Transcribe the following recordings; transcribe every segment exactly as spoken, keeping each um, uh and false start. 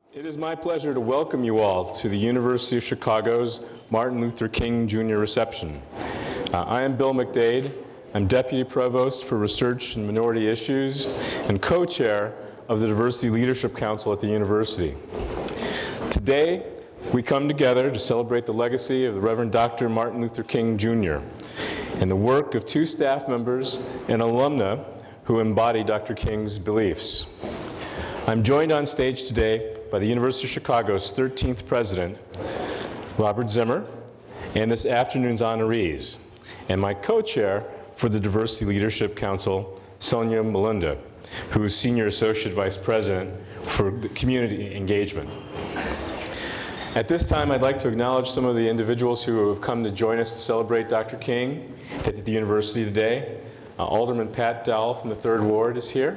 It is my pleasure to welcome you all to the University of Chicago's Martin Luther King Junior reception. Uh, I am Bill McDade. I'm Deputy Provost for Research and Minority Issues and co-chair of the Diversity Leadership Council at the university. Today, we come together to celebrate the legacy of the Reverend Doctor Martin Luther King Junior and the work of two staff members and alumna who embody Doctor King's beliefs. I'm joined on stage today by the University of Chicago's thirteenth president, Robert Zimmer, and this afternoon's honorees, and my co-chair for the Diversity Leadership Council, Sonia Malunda, who is Senior Associate Vice President for the Community Engagement. At this time, I'd like to acknowledge some of the individuals who have come to join us to celebrate Doctor King at the university today. Uh, Alderman Pat Dowell from the third Ward is here.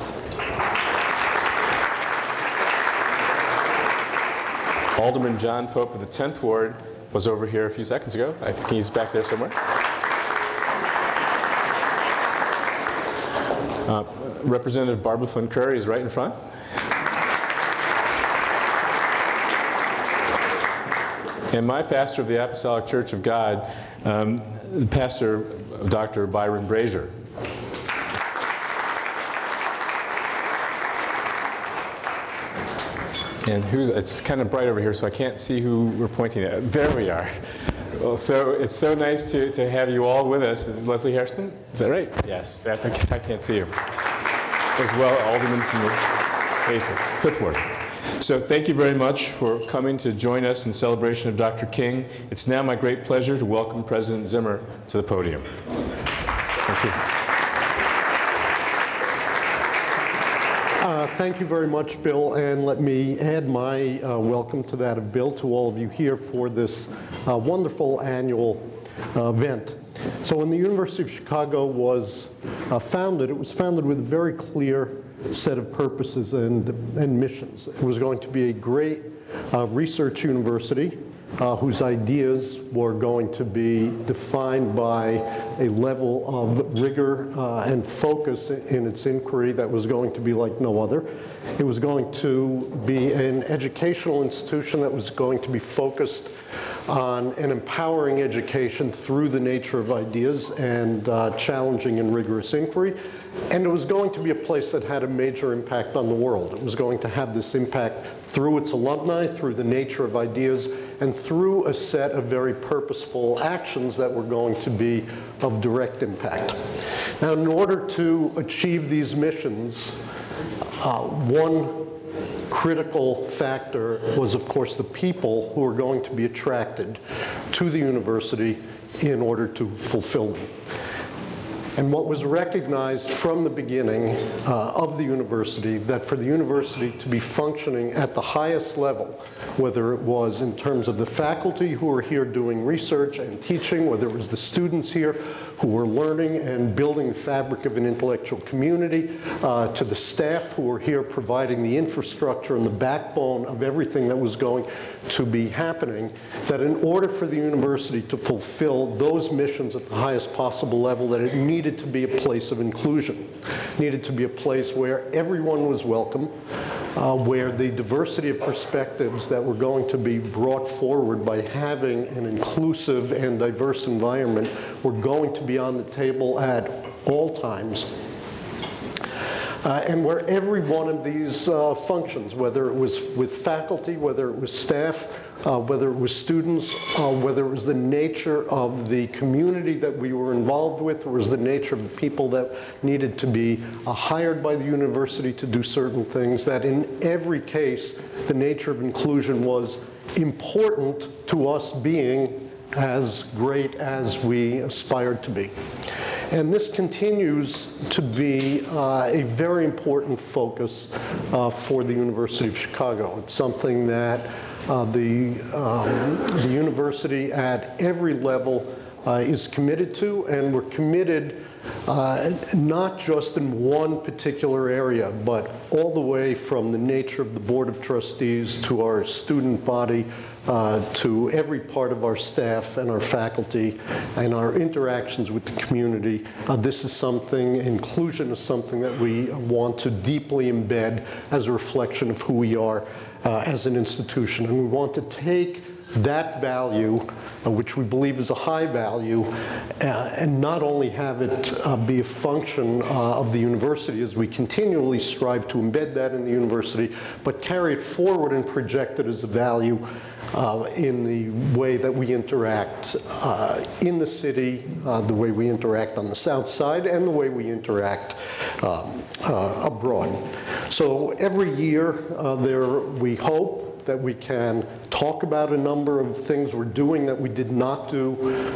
Alderman John Pope of the tenth Ward was over here a few seconds ago. I think he's back there somewhere. Uh, Representative Barbara Flynn Curry is right in front. And my pastor of the Apostolic Church of God, um, Pastor Doctor Byron Brazier. And who's, it's kind of bright over here, so I can't see who we're pointing at. There we are. Well, so it's so nice to, to have you all with us. Is it Leslie Hairston? Is that right? Yes. That's, I guess I can't see you. As well, Alderman from the eighth, fifth Ward. So thank you very much for coming to join us in celebration of Doctor King. It's now my great pleasure to welcome President Zimmer to the podium. Thank you. Uh, thank you very much, Bill, and let me add my uh, welcome to that of Bill to all of you here for this uh, wonderful annual uh, event. So when the University of Chicago was uh, founded, it was founded with a very clear set of purposes and, and missions. It was going to be a great uh, research university uh, whose ideas were going to be defined by a level of rigor uh, and focus in its inquiry that was going to be like no other. It was going to be an educational institution that was going to be focused on an empowering education through the nature of ideas and uh, challenging and rigorous inquiry. And it was going to be a place that had a major impact on the world. It was going to have this impact through its alumni, through the nature of ideas, and through a set of very purposeful actions that were going to be of direct impact. Now, in order to achieve these missions, uh, one critical factor was, of course, the people who were going to be attracted to the university in order to fulfill them. And what was recognized from the beginning uh, of the university, that for the university to be functioning at the highest level, whether it was in terms of the faculty who were here doing research and teaching, whether it was the students here who were learning and building the fabric of an intellectual community, uh, to the staff who were here providing the infrastructure and the backbone of everything that was going to be happening, that in order for the university to fulfill those missions at the highest possible level, that it needed to be a place of inclusion, needed to be a place where everyone was welcome, uh, where the diversity of perspectives that were going to be brought forward by having an inclusive and diverse environment were going to be on the table at all times. Uh, and where every one of these uh, functions, whether it was with faculty, whether it was staff, uh, whether it was students, uh, whether it was the nature of the community that we were involved with, or was the nature of the people that needed to be uh, hired by the university to do certain things, that in every case, the nature of inclusion was important to us being as great as we aspired to be. And this continues to be uh, a very important focus uh, for the University of Chicago. It's something that uh, the, um, the university at every level uh, is committed to, and we're committed uh, not just in one particular area, but all the way from the nature of the Board of Trustees to our student body, uh, to every part of our staff and our faculty and our interactions with the community. Uh, this is something, inclusion is something that we want to deeply embed as a reflection of who we are uh, as an institution. And we want to take that value, uh, which we believe is a high value, uh, and not only have it uh, be a function uh, of the university as we continually strive to embed that in the university, but carry it forward and project it as a value uh, in the way that we interact uh, in the city, uh, the way we interact on the south side, and the way we interact um, uh, abroad. So every year uh, there, we hope that we can talk about a number of things we're doing that we did not do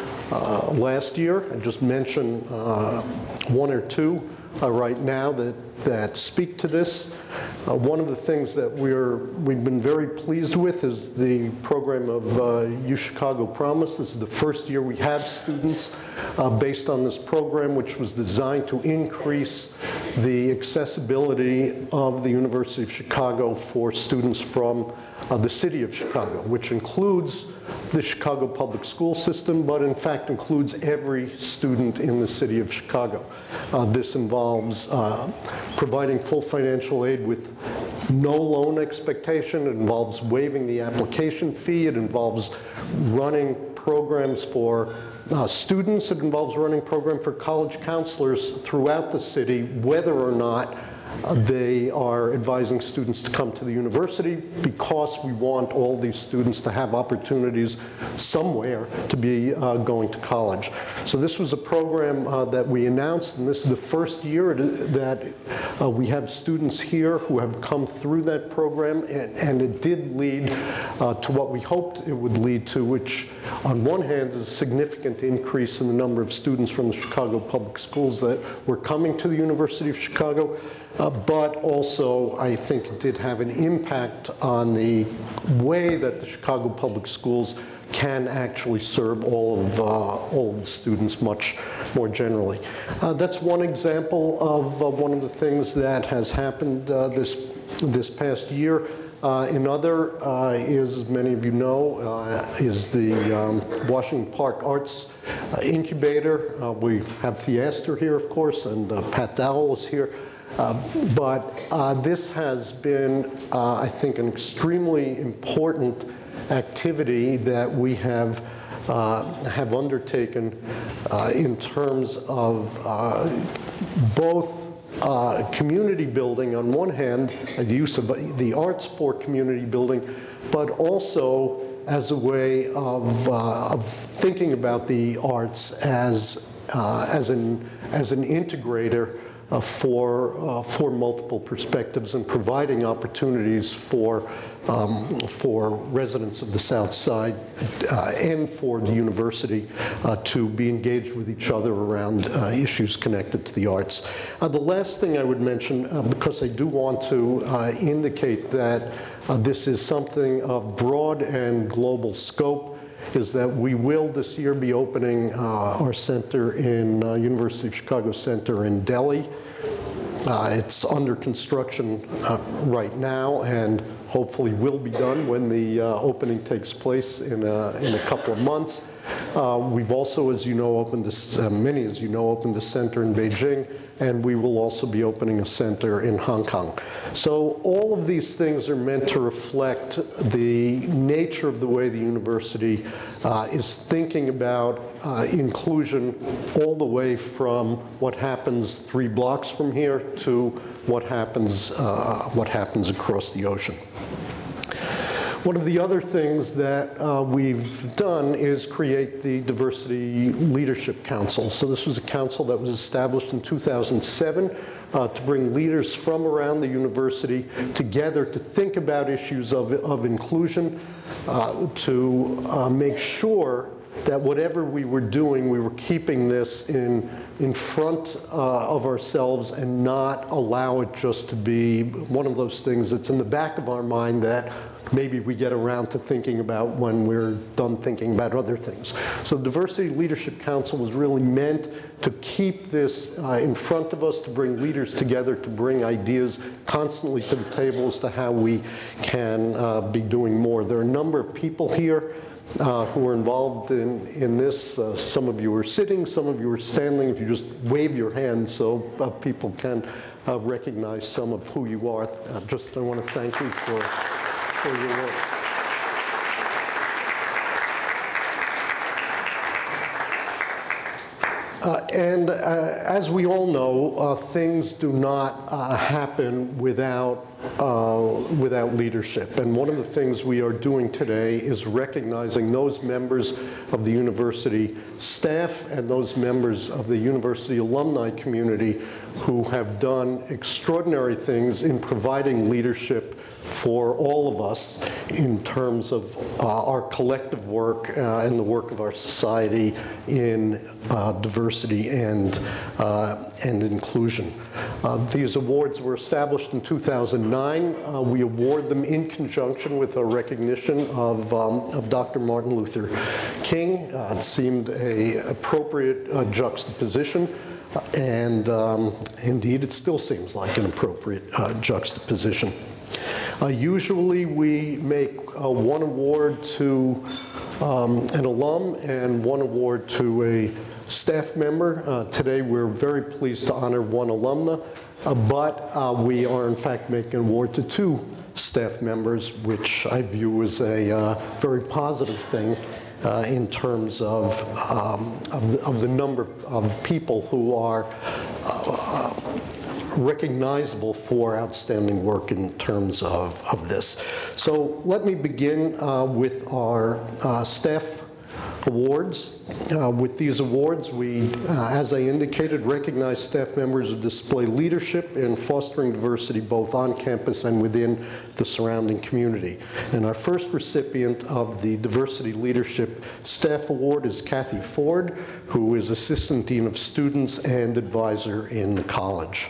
uh, last year. I just mention uh, one or two uh, right now that, that speak to this. Uh, one of the things that we're, we've been very pleased with is the program of uh, UChicago Promise. This is the first year we have students uh, based on this program, which was designed to increase the accessibility of the University of Chicago for students from Uh, the city of Chicago, which includes the Chicago public school system, but in fact includes every student in the city of Chicago. Uh, this involves uh, providing full financial aid with no loan expectation. It involves waiving the application fee. It involves running programs for uh, students. It involves running programs for college counselors throughout the city, whether or not Uh, they are advising students to come to the university, because we want all these students to have opportunities somewhere to be uh, going to college. So this was a program uh, that we announced, and this is the first year that uh, we have students here who have come through that program, and, and it did lead uh, to what we hoped it would lead to, which on one hand is a significant increase in the number of students from the Chicago public schools that were coming to the University of Chicago. Uh, but also, I think it did have an impact on the way that the Chicago public schools can actually serve all of, uh, all of the students much more generally. Uh, that's one example of uh, one of the things that has happened uh, this, this past year. Uh, another uh, is, as many of you know, uh, is the um, Washington Park Arts uh, Incubator. Uh, we have Theaster here, of course, and uh, Pat Dowell is here. Uh, but uh, this has been, uh, I think, an extremely important activity that we have uh, have undertaken uh, in terms of uh, both uh, community building on one hand, the use of the arts for community building, but also as a way of, uh, of thinking about the arts as uh, as an as an integrator Uh, for, uh, for multiple perspectives, and providing opportunities for, um, for residents of the South Side uh, and for the university uh, to be engaged with each other around uh, issues connected to the arts. Uh, the last thing I would mention, uh, because I do want to uh, indicate that uh, this is something of broad and global scope, is that we will this year be opening uh, our center in uh, University of Chicago Center in Delhi. Uh, it's under construction uh, right now, and hopefully will be done when the uh, opening takes place in a, in a couple of months. Uh, we've also, as you know, opened this, uh, many as you know, opened a center in Beijing, and we will also be opening a center in Hong Kong. So all of these things are meant to reflect the nature of the way the university uh, is thinking about uh, inclusion, all the way from what happens three blocks from here to what happens, uh, what happens across the ocean. One of the other things that uh, we've done is create the Diversity Leadership Council. So this was a council that was established in two thousand seven uh, to bring leaders from around the university together to think about issues of, of inclusion, uh, to uh, make sure that whatever we were doing, we were keeping this in, in front uh, of ourselves and not allow it just to be one of those things that's in the back of our mind that maybe we get around to thinking about when we're done thinking about other things. So the Diversity Leadership Council was really meant to keep this uh, in front of us, to bring leaders together, to bring ideas constantly to the table as to how we can uh, be doing more. There are a number of people here uh, who are involved in, in this. Uh, some of you are sitting, some of you are standing. If you just wave your hand so uh, people can uh, recognize some of who you are. Uh, just I want to thank you for for your work. Uh, and uh, as we all know, uh, things do not uh, happen without, uh, without leadership. And one of the things we are doing today is recognizing those members of the university staff and those members of the university alumni community who have done extraordinary things in providing leadership for all of us in terms of uh, our collective work uh, and the work of our society in uh, diversity and, uh, and inclusion. Uh, these awards were established in two thousand nine. Uh, we award them in conjunction with a recognition of, um, of Doctor Martin Luther King. Uh, it seemed an appropriate uh, juxtaposition. And um, indeed, it still seems like an appropriate uh, juxtaposition. Uh, usually, we make uh, one award to um, an alum and one award to a staff member. Uh, today, we're very pleased to honor one alumna, uh, but uh, we are, in fact, making an award to two staff members, which I view as a uh, very positive thing. Uh, in terms of, um, of, the, of the number of people who are uh, recognizable for outstanding work in terms of, of this. So let me begin uh, with our uh, staff awards. Uh, with these awards, we, uh, as I indicated, recognize staff members who display leadership in fostering diversity both on campus and within the surrounding community. And our first recipient of the Diversity Leadership Staff Award is Kathy Ford, who is Assistant Dean of Students and Advisor in the college.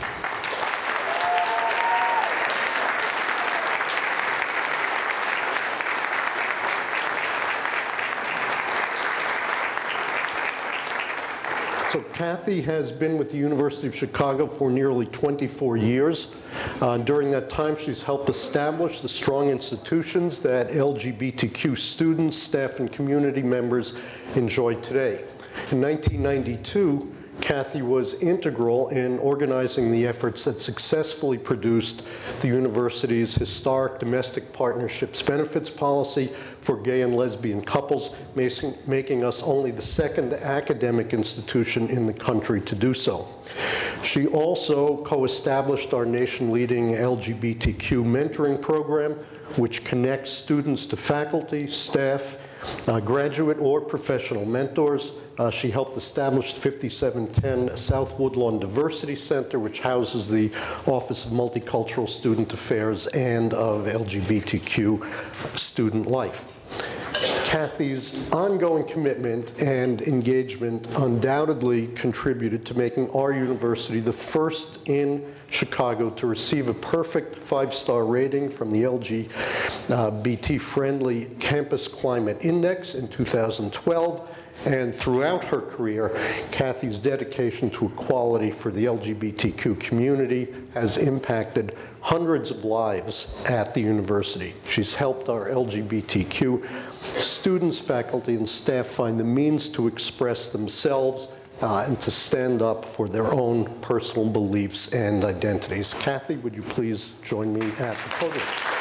So Kathy has been with the University of Chicago for nearly twenty-four years. Uh, during that time, she's helped establish the strong institutions that L G B T Q students, staff, and community members enjoy today. In nineteen ninety-two, Kathy was integral in organizing the efforts that successfully produced the university's historic domestic partnerships benefits policy for gay and lesbian couples, making us only the second academic institution in the country to do so. She also co-established our nation-leading L G B T Q mentoring program, which connects students to faculty, staff, uh, graduate or professional mentors. Uh, she helped establish the fifty-seven ten South Woodlawn Diversity Center, which houses the Office of Multicultural Student Affairs and of L G B T Q student life. Kathy's ongoing commitment and engagement undoubtedly contributed to making our university the first in Chicago to receive a perfect five-star rating from the L G B T-friendly Campus Climate Index in two thousand twelve. And throughout her career, Kathy's dedication to equality for the L G B T Q community has impacted hundreds of lives at the university. She's helped our L G B T Q students, faculty, and staff find the means to express themselves uh, and to stand up for their own personal beliefs and identities. Kathy, would you please join me at the podium?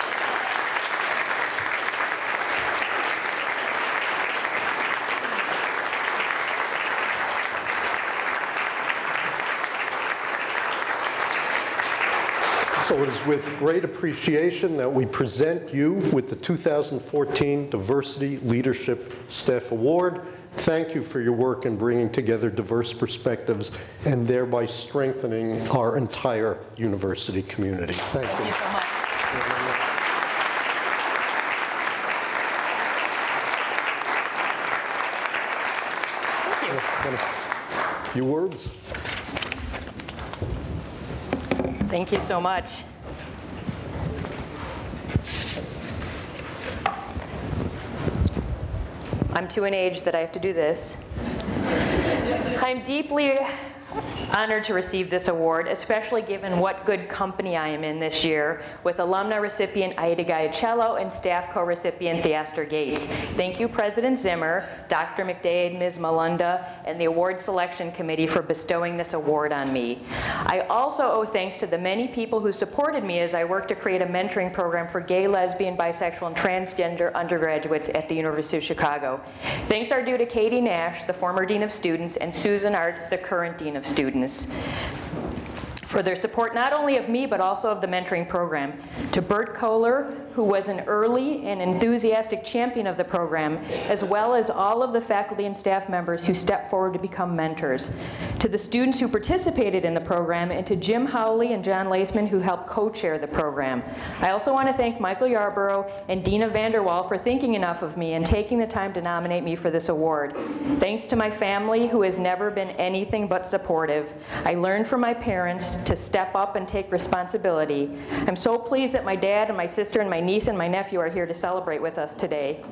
So it is with great appreciation that we present you with the two thousand fourteen Diversity Leadership Staff Award. Thank you for your work in bringing together diverse perspectives and thereby strengthening our entire university community. Thank you. Thank you so much. few words. Thank you so much. I'm to an age that I have to do this. I'm deeply honored to receive this award, especially given what good company I am in this year with alumni recipient Aida Gaiacello and staff co-recipient Theaster Gates. Thank you, President Zimmer, Doctor McDade, Miz Malunda, and the award selection committee for bestowing this award on me. I also owe thanks to the many people who supported me as I worked to create a mentoring program for gay, lesbian, bisexual, and transgender undergraduates at the University of Chicago. Thanks are due to Katie Nash, the former Dean of Students, and Susan Art, the current Dean of Students, for their support not only of me but also of the mentoring program. To Bert Kohler, who was an early and enthusiastic champion of the program, as well as all of the faculty and staff members who stepped forward to become mentors. To the students who participated in the program, and to Jim Howley and John Laceman who helped co-chair the program. I also want to thank Michael Yarborough and Dina Vanderwall for thinking enough of me and taking the time to nominate me for this award. Thanks to my family, who has never been anything but supportive. I learned from my parents to step up and take responsibility. I'm so pleased that my dad and my sister and my niece and my nephew are here to celebrate with us today.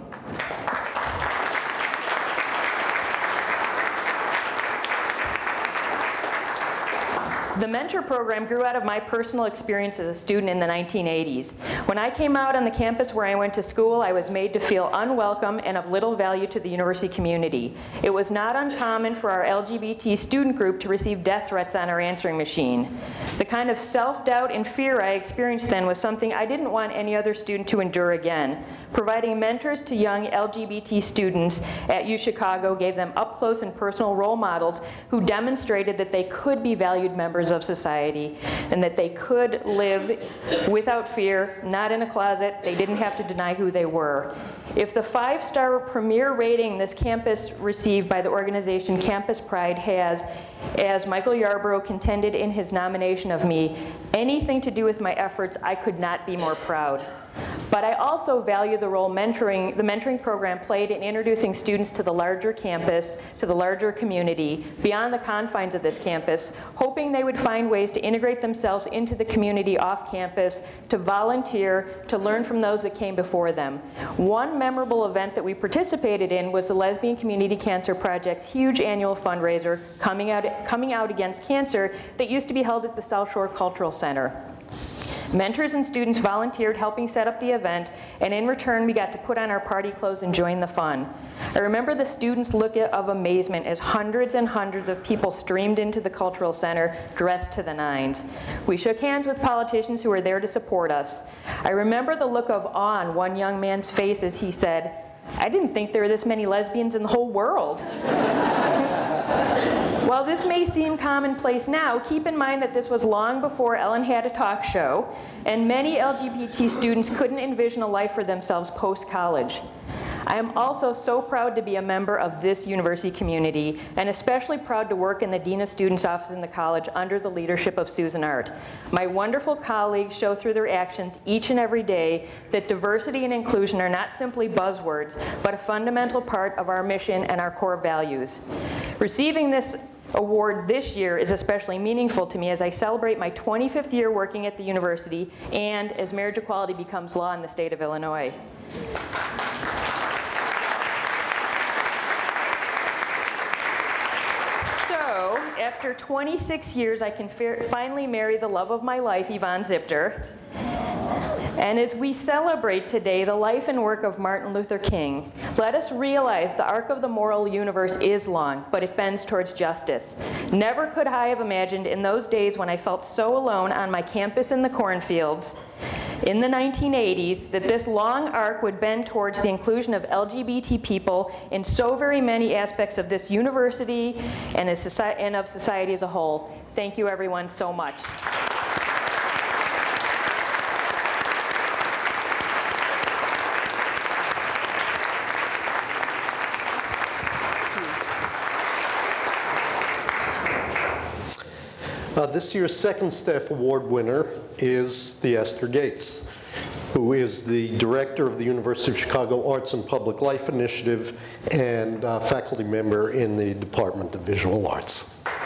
The mentor program grew out of my personal experience as a student in the nineteen eighties. When I came out on the campus where I went to school, I was made to feel unwelcome and of little value to the university community. It was not uncommon for our L G B T student group to receive death threats on our answering machine. The kind of self-doubt and fear I experienced then was something I didn't want any other student to endure again. Providing mentors to young L G B T students at U Chicago gave them up-close and personal role models who demonstrated that they could be valued members of society and that they could live without fear, not in a closet. They didn't have to deny who they were. If the five-star premier rating this campus received by the organization Campus Pride has, as Michael Yarborough contended in his nomination of me, anything to do with my efforts, I could not be more proud. But I also value the role mentoring, the mentoring program played in introducing students to the larger campus, to the larger community, beyond the confines of this campus, hoping they would find ways to integrate themselves into the community off campus, to volunteer, to learn from those that came before them. One memorable event that we participated in was the Lesbian Community Cancer Project's huge annual fundraiser, Coming Out, Coming Out Against Cancer, that used to be held at the South Shore Cultural Center. Mentors and students volunteered helping set up the event, and in return we got to put on our party clothes and join the fun. I remember the students' look of amazement as hundreds and hundreds of people streamed into the Cultural Center dressed to the nines. We shook hands with politicians who were there to support us. I remember the look of awe on one young man's face as he said, "I didn't think there were this many lesbians in the whole world." While this may seem commonplace now, keep in mind that this was long before Ellen had a talk show, and many L G B T students couldn't envision a life for themselves post-college. I am also so proud to be a member of this university community, and especially proud to work in the Dean of Students office in the college under the leadership of Susan Art. My wonderful colleagues show through their actions each and every day that diversity and inclusion are not simply buzzwords, but a fundamental part of our mission and our core values. Receiving this award this year is especially meaningful to me as I celebrate my twenty-fifth year working at the university and as marriage equality becomes law in the state of Illinois. So, after twenty-six years, I can finally marry the love of my life, Yvonne Zipter. And as we celebrate today the life and work of Martin Luther King, let us realize the arc of the moral universe is long, but it bends towards justice. Never could I have imagined in those days when I felt so alone on my campus in the cornfields in the nineteen eighties that this long arc would bend towards the inclusion of L G B T people in so very many aspects of this university and, as society, and of society as a whole. Thank you everyone so much. Uh, this year's second staff award winner is Theaster Gates, who is the director of the University of Chicago Arts and Public Life Initiative and uh, faculty member in the Department of Visual Arts.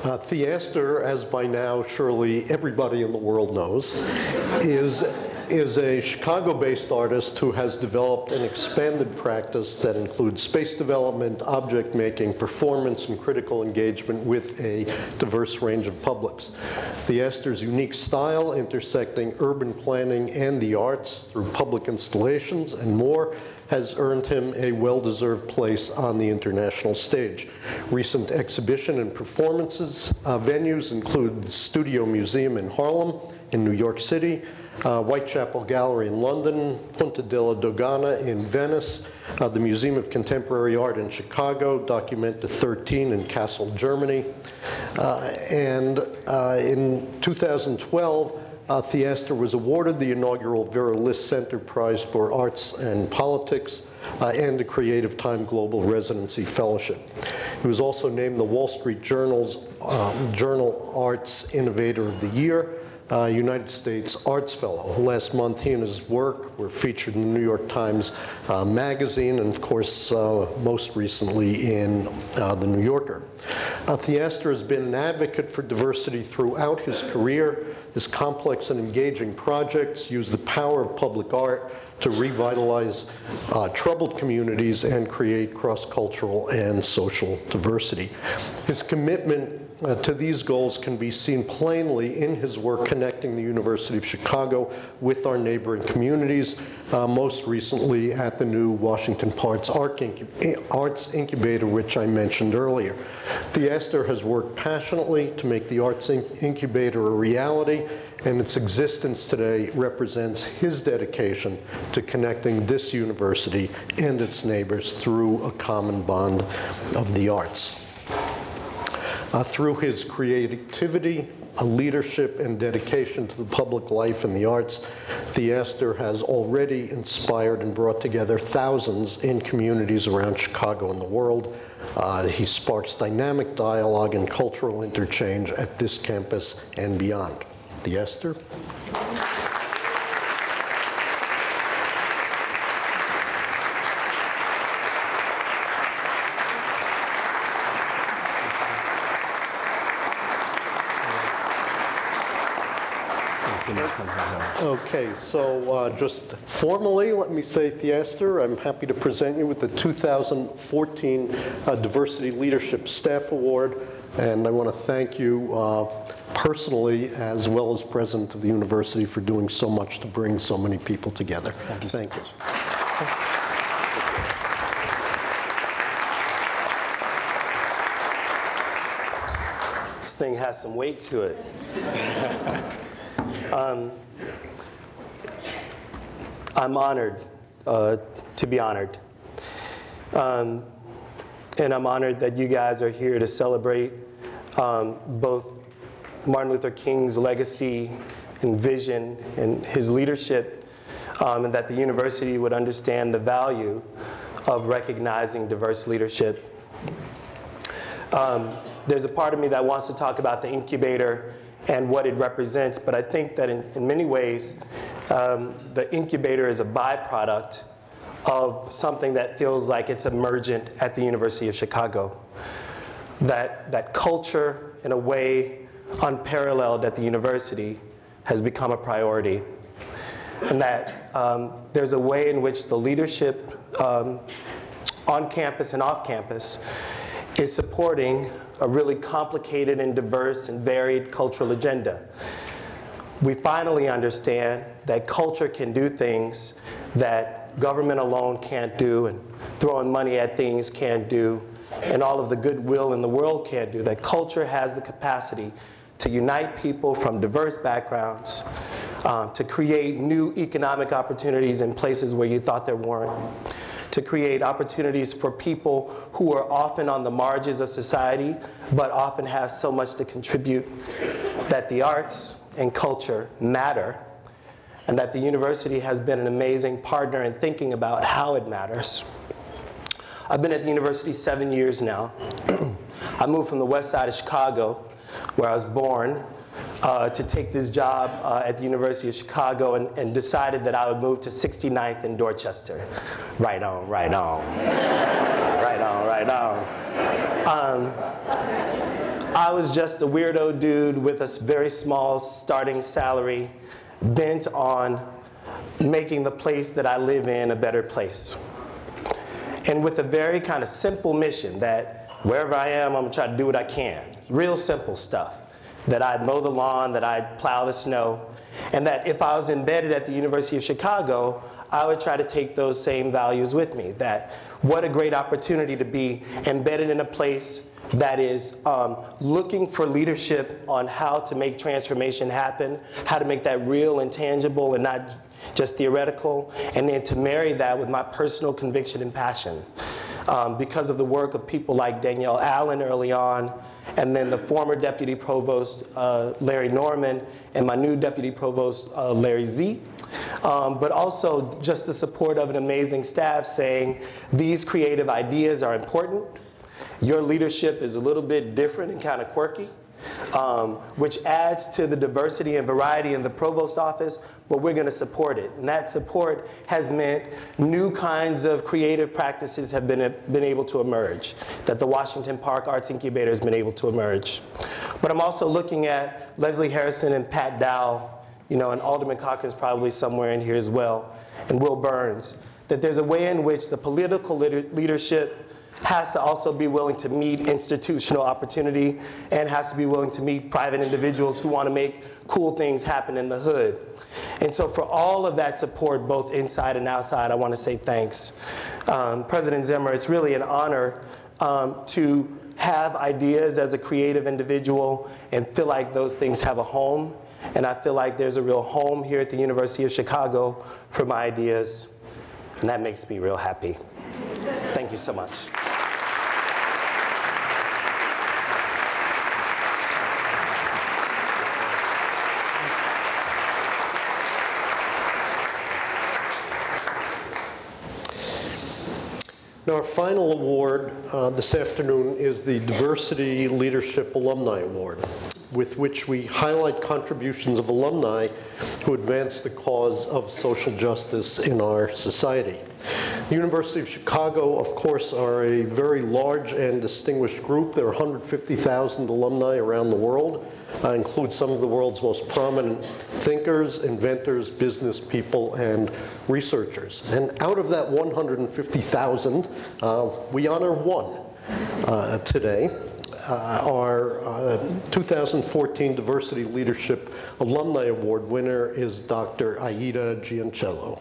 Uh, Theaster, as by now surely everybody in the world knows, is, is a Chicago-based artist who has developed an expanded practice that includes space development, object making, performance, and critical engagement with a diverse range of publics. Theaster's unique style, intersecting urban planning and the arts through public installations and more, has earned him a well-deserved place on the international stage. Recent exhibition and performances uh, venues include the Studio Museum in Harlem, in New York City, uh, Whitechapel Gallery in London, Punta della Dogana in Venice, uh, the Museum of Contemporary Art in Chicago, Documenta thirteen in Kassel, Germany. Uh, and uh, in two thousand twelve, Uh, Theaster was awarded the inaugural Vera List Center Prize for Arts and Politics uh, and the Creative Time Global Residency Fellowship. He was also named the Wall Street Journal's um, Journal Arts Innovator of the Year, uh, United States Arts Fellow. Last month, he and his work were featured in the New York Times uh, Magazine, and of course, uh, most recently in uh, the New Yorker. Uh, Theaster has been an advocate for diversity throughout his career. His complex and engaging projects use the power of public art to revitalize uh, troubled communities and create cross-cultural and social diversity. His commitment uh, to these goals can be seen plainly in his work connecting the University of Chicago with our neighboring communities, uh, most recently at the new Washington Parks Arts Incubator, which I mentioned earlier. Theaster has worked passionately to make the Arts Incubator a reality, and its existence today represents his dedication to connecting this university and its neighbors through a common bond of the arts. Uh, through his creativity, a leadership, and dedication to the public life and the arts, Theaster has already inspired and brought together thousands in communities around Chicago and the world. Uh, he sparks dynamic dialogue and cultural interchange at this campus and beyond. Theaster. Okay, so uh, just formally, let me say, Theaster, I'm happy to present you with the two thousand fourteen uh, Diversity Leadership Staff Award, and I want to thank you uh, personally, as well as president of the university, for doing so much to bring so many people together. Thank you. Thank you. This thing has some weight to it. um, I'm honored uh, to be honored. Um, and I'm honored that you guys are here to celebrate um, both Martin Luther King's legacy and vision and his leadership, um, and that the university would understand the value of recognizing diverse leadership. Um, there's a part of me that wants to talk about the incubator and what it represents, but I think that in, in many ways, um, the incubator is a byproduct of something that feels like it's emergent at the University of Chicago. That, that culture, in a way unparalleled at the university, has become a priority. And that um, there's a way in which the leadership um, on campus and off campus is supporting a really complicated and diverse and varied cultural agenda. We finally understand that culture can do things that government alone can't do, and throwing money at things can't do, and all of the goodwill in the world can't do. That culture has the capacity to unite people from diverse backgrounds, um, to create new economic opportunities in places where you thought there weren't, to create opportunities for people who are often on the margins of society, but often have so much to contribute, that the arts and culture matter, and that the university has been an amazing partner in thinking about how it matters. I've been at the university seven years now. I moved from the west side of Chicago, where I was born, uh, to take this job uh, at the University of Chicago, and, and decided that I would move to sixty-ninth in Dorchester. Right on, right on. Right on, right on. Um, I was just a weirdo dude with a s- very small starting salary, bent on making the place that I live in a better place. And with a very kind of simple mission that wherever I am, I'm gonna try to do what I can. Real simple stuff. That I'd mow the lawn, that I'd plow the snow, and that if I was embedded at the University of Chicago, I would try to take those same values with me. That what a great opportunity to be embedded in a place that is um, looking for leadership on how to make transformation happen, how to make that real and tangible and not just theoretical, and then to marry that with my personal conviction and passion. Um, because of the work of people like Danielle Allen early on, and then the former Deputy Provost uh, Larry Norman, and my new Deputy Provost uh, Larry Z. Um, but also just the support of an amazing staff saying, these creative ideas are important. Your leadership is a little bit different and kind of quirky, um, which adds to the diversity and variety in the provost office, but we're going to support it. And that support has meant new kinds of creative practices have been, been able to emerge, that the Washington Park Arts Incubator has been able to emerge. But I'm also looking at Leslie Harrison and Pat Dowell, you know, and Alderman Cochran's probably somewhere in here as well, and Will Burns, that there's a way in which the political leadership has to also be willing to meet institutional opportunity and has to be willing to meet private individuals who want to make cool things happen in the hood. And so for all of that support, both inside and outside, I want to say thanks. Um, President Zimmer, it's really an honor um, to have ideas as a creative individual and feel like those things have a home. And I feel like there's a real home here at the University of Chicago for my ideas. And that makes me real happy. Thank you so much. Now, our final award uh, this afternoon is the Diversity Leadership Alumni Award, with which we highlight contributions of alumni who advance the cause of social justice in our society. The University of Chicago, of course, are a very large and distinguished group. There are one hundred fifty thousand alumni around the world, uh, include some of the world's most prominent thinkers, inventors, business people, and researchers. And out of that one hundred fifty thousand, uh, we honor one uh, today. Uh, our uh, two thousand fourteen Diversity Leadership Alumni Award winner is Doctor Aida Giancello.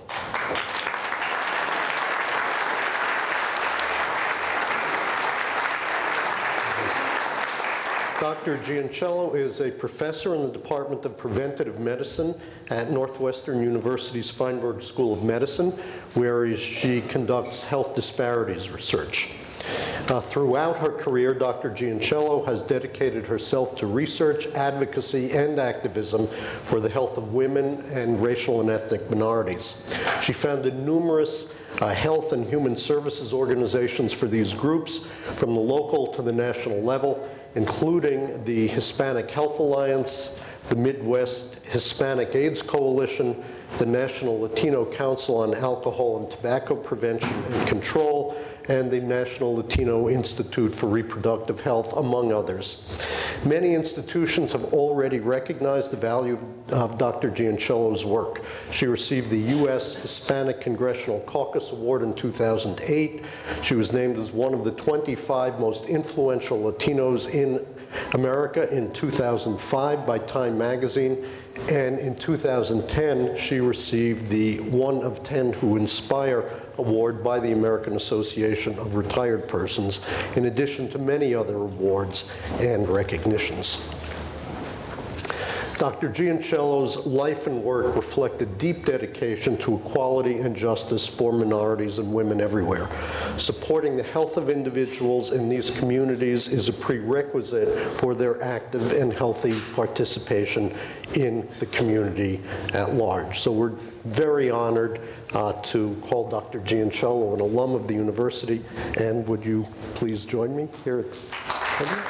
Doctor Giancello is a professor in the Department of Preventative Medicine at Northwestern University's Feinberg School of Medicine, where she conducts health disparities research. Uh, throughout her career, Doctor Giancello has dedicated herself to research, advocacy, and activism for the health of women and racial and ethnic minorities. She founded numerous uh, health and human services organizations for these groups, from the local to the national level, including the Hispanic Health Alliance, the Midwest Hispanic AIDS Coalition, the National Latino Council on Alcohol and Tobacco Prevention and Control, and the National Latino Institute for Reproductive Health, among others. Many institutions have already recognized the value of Doctor Giancello's work. She received the U S Hispanic Congressional Caucus Award in two thousand eight. She was named as one of the twenty-five most influential Latinos in America in two thousand five by Time magazine, and in two thousand ten she received the One of Ten Who Inspire Award by the American Association of Retired Persons, in addition to many other awards and recognitions. Doctor Giancello's life and work reflect a deep dedication to equality and justice for minorities and women everywhere. Supporting the health of individuals in these communities is a prerequisite for their active and healthy participation in the community at large. So we're very honored uh, to call Doctor Giancello an alum of the university, and would you please join me here at the podium?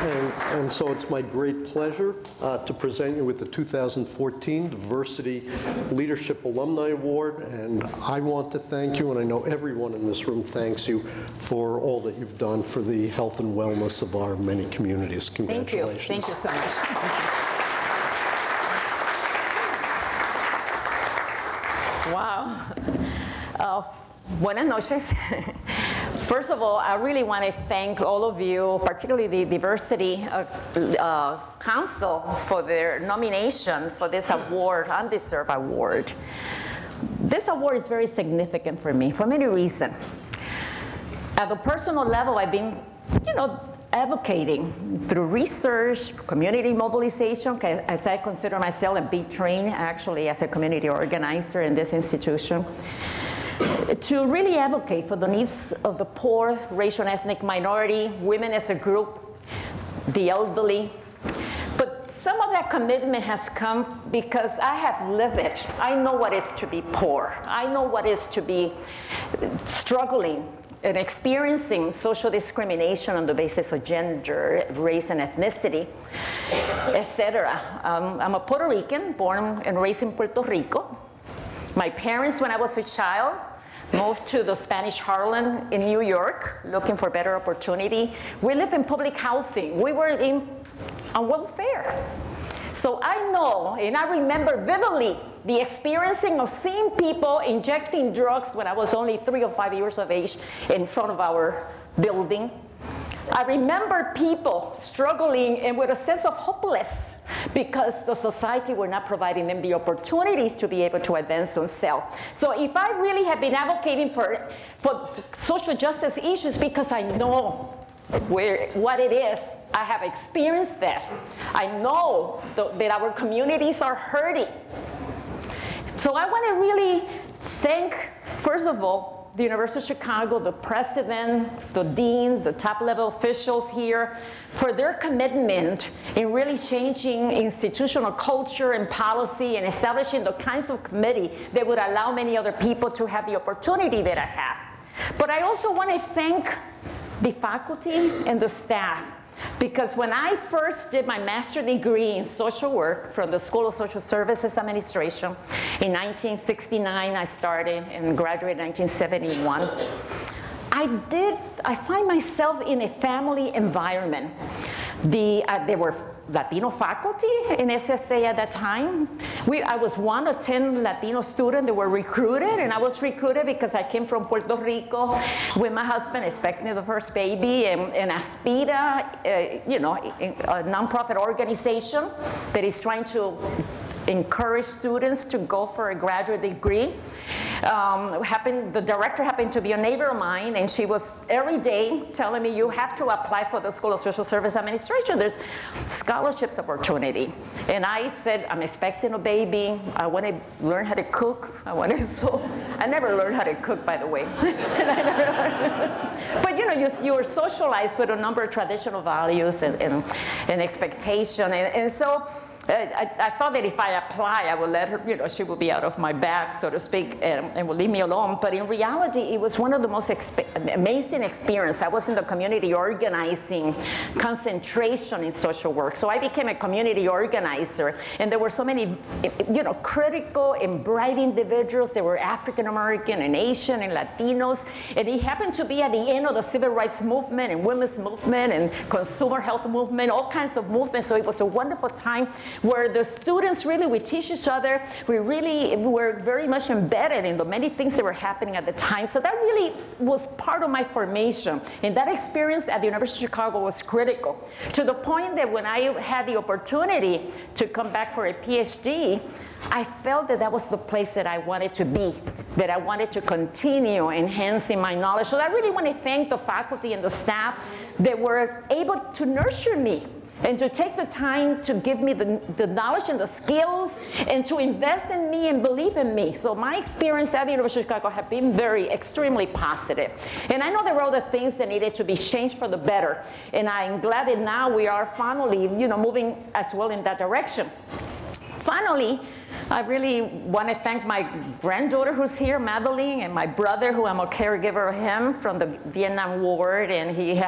And, and so it's my great pleasure uh, to present you with the two thousand fourteen Diversity Leadership Alumni Award. And I want to thank you, and I know everyone in this room thanks you for all that you've done for the health and wellness of our many communities. Congratulations. Thank you. Thank you so much. Wow. Uh, buenas noches. First of all, I really want to thank all of you, particularly the Diversity uh, uh, Council, for their nomination for this award, undeserved award. This award is very significant for me for many reasons. At the personal level, I've been, you know, advocating through research, community mobilization, as I consider myself and be trained actually as a community organizer in this institution, to really advocate for the needs of the poor, racial and ethnic minority, women as a group, the elderly. But some of that commitment has come because I have lived it. I know what it is to be poor. I know what it is to be struggling and experiencing social discrimination on the basis of gender, race, and ethnicity, et cetera. Um, I'm a Puerto Rican, born and raised in Puerto Rico. My parents, when I was a child, moved to the Spanish Harlem in New York, looking for better opportunity. We lived in public housing. We were in, on welfare. So I know, and I remember vividly, the experiencing of seeing people injecting drugs when I was only three or five years of age in front of our building. I remember people struggling and with a sense of hopeless because the society were not providing them the opportunities to be able to advance themselves. So if I really have been advocating for, for social justice issues because I know where, what it is, I have experienced that. I know the, that our communities are hurting. So I want to really thank, first of all, the University of Chicago, the president, the dean, the top level officials here, for their commitment in really changing institutional culture and policy and establishing the kinds of committee that would allow many other people to have the opportunity that I have. But I also want to thank the faculty and the staff, because when I first did my master's degree in social work from the School of Social Services Administration in nineteen sixty-nine, I started and graduated in nineteen seventy-one. I did, I find myself in a family environment. The, uh, there were Latino faculty in S S A at that time. We, I was one of ten Latino students that were recruited, and I was recruited because I came from Puerto Rico with my husband expecting the first baby, and, and Aspira, uh, you know, a nonprofit organization that is trying to encourage students to go for a graduate degree. Um, happened, the director happened to be a neighbor of mine, and she was every day telling me, you have to apply for the School of Social Service Administration. There's scholarships opportunity. And I said, I'm expecting a baby. I want to learn how to cook. I want to, so I never learned how to cook, by the way. But you know, you, you're socialized with a number of traditional values and, and, and expectation. And, and so I, I thought that if I apply, I would let her, you know, she would be out of my back, so to speak, and, and would leave me alone. But in reality, it was one of the most exp amazing experiences. I was in the community organizing concentration in social work. So I became a community organizer, and there were so many, you know, critical and bright individuals. They were African American and Asian and Latinos, and it happened to be at the end of the civil rights movement and women's movement and consumer health movement, all kinds of movements. So it was a wonderful time where the students really would teach each other. We really were very much embedded in the many things that were happening at the time. So that really was part of my formation. And that experience at the University of Chicago was critical, to the point that when I had the opportunity to come back for a PhD, I felt that that was the place that I wanted to be, that I wanted to continue enhancing my knowledge. So I really want to thank the faculty and the staff that were able to nurture me and to take the time to give me the, the knowledge and the skills and to invest in me and believe in me. So my experience at the University of Chicago have been very, extremely positive. And I know there were other things that needed to be changed for the better. And I'm glad that now we are finally, you know, moving as well in that direction. Finally, I really want to thank my granddaughter who's here, Madeline, and my brother, who I'm a caregiver of him from the Vietnam War, and he had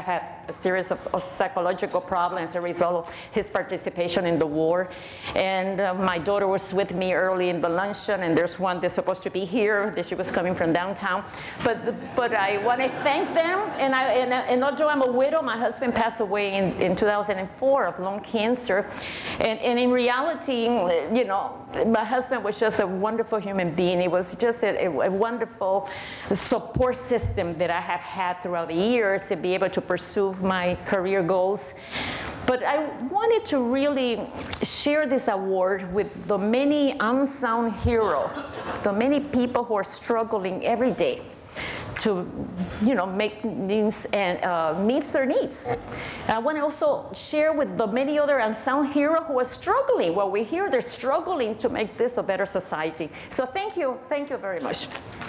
a series of, of psychological problems as a result of his participation in the war. And uh, my daughter was with me early in the luncheon, and there's one that's supposed to be here, that she was coming from downtown. But but I want to thank them, and, I, and, and although I'm a widow, my husband passed away in, in two thousand four of lung cancer. And, and in reality, you know, my husband was just a wonderful human being. He was just a, a, a wonderful support system that I have had throughout the years to be able to pursue my career goals. But I wanted to really share this award with the many unsung heroes, the many people who are struggling every day to, you know, make means and uh, meets their needs. And I want to also share with the many other unsung heroes who are struggling. While we're here, they're struggling to make this a better society. So thank you, thank you very much.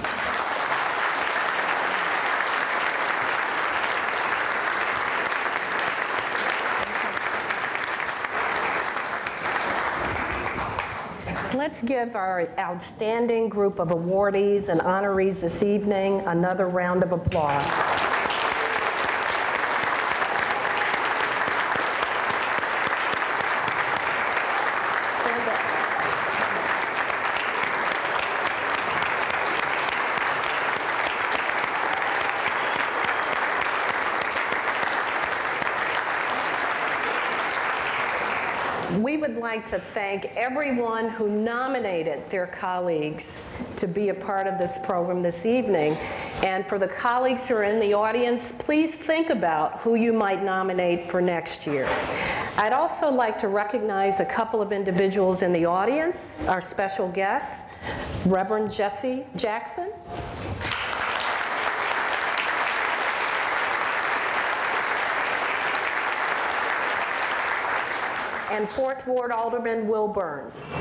Let's give our outstanding group of awardees and honorees this evening another round of applause. Stand up. We would like to thank everyone who nominated their colleagues to be a part of this program this evening. And for the colleagues who are in the audience, please think about who you might nominate for next year. I'd also like to recognize a couple of individuals in the audience, our special guests, Reverend Jesse Jackson. And Fourth Ward Alderman Will Burns.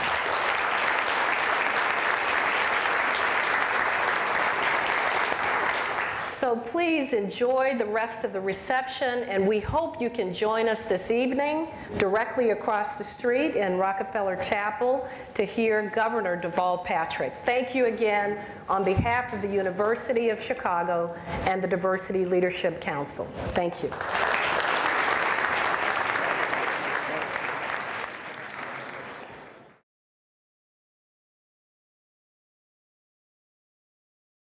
So please enjoy the rest of the reception, and we hope you can join us this evening directly across the street in Rockefeller Chapel to hear Governor Deval Patrick. Thank you again on behalf of the University of Chicago and the Diversity Leadership Council. Thank you.